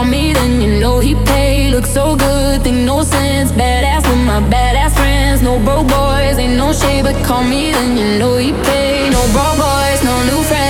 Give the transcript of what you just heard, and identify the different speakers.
Speaker 1: me, then you know he paid. Look so good, think no sense. Badass with my badass friends. No broke boys, ain't no shade, but call me, then you know he paid. No broke boys, no new friends.